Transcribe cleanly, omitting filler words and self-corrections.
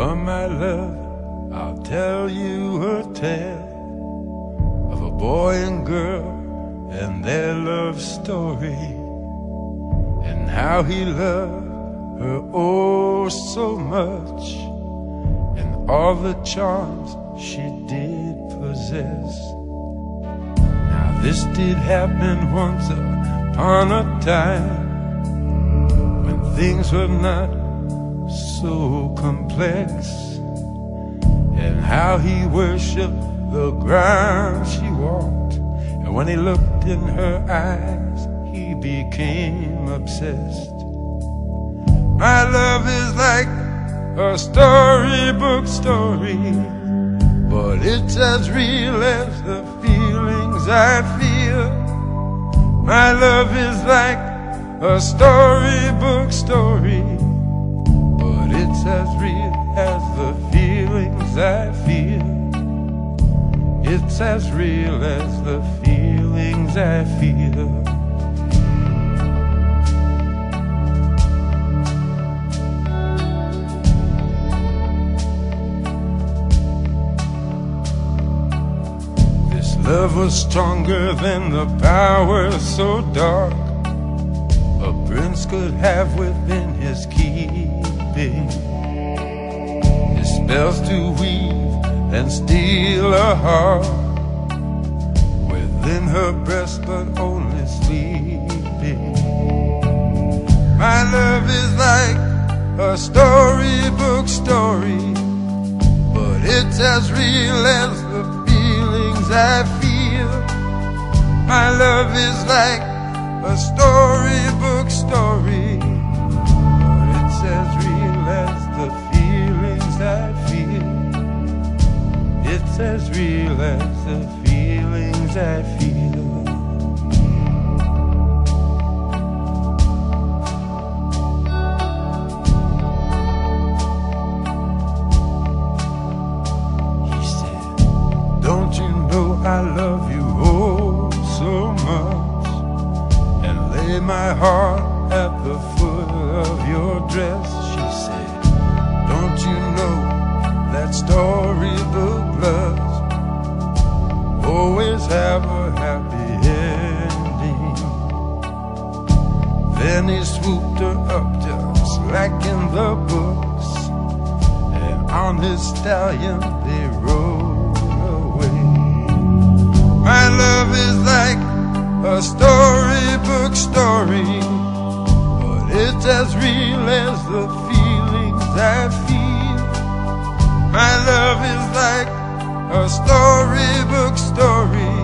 Come, my love, I'll tell you a tale of a boy and girl and their love story, and how he loved her oh so much, and all the charms she did possess. Now this did happen once upon a time, when things were not so complex, and how he worshipped the ground she walked, and when he looked in her eyes he became obsessed. My love is like a storybook story, but it's as real as the feelings I feel. My love is like a storybook story, but it's as real as the feelings I feel. It's as real as the feelings I feel. Love was stronger than the power so dark a prince could have within his keeping. His spells to weave and steal a heart within her breast, but only sleeping. My love is like a storybook story, but it's as real as the feelings I feel. My love is like a storybook story, but it's as real as the feelings I feel. It's as real as the feelings I feel. I love you oh so much, and lay my heart at the foot of your dress. She said, don't you know that storybook loves always have a happy ending? Then he swooped her up just like in the books, and on his stallion they rode. My love is like a storybook story, but it's as real as the feelings I feel. My love is like a storybook story,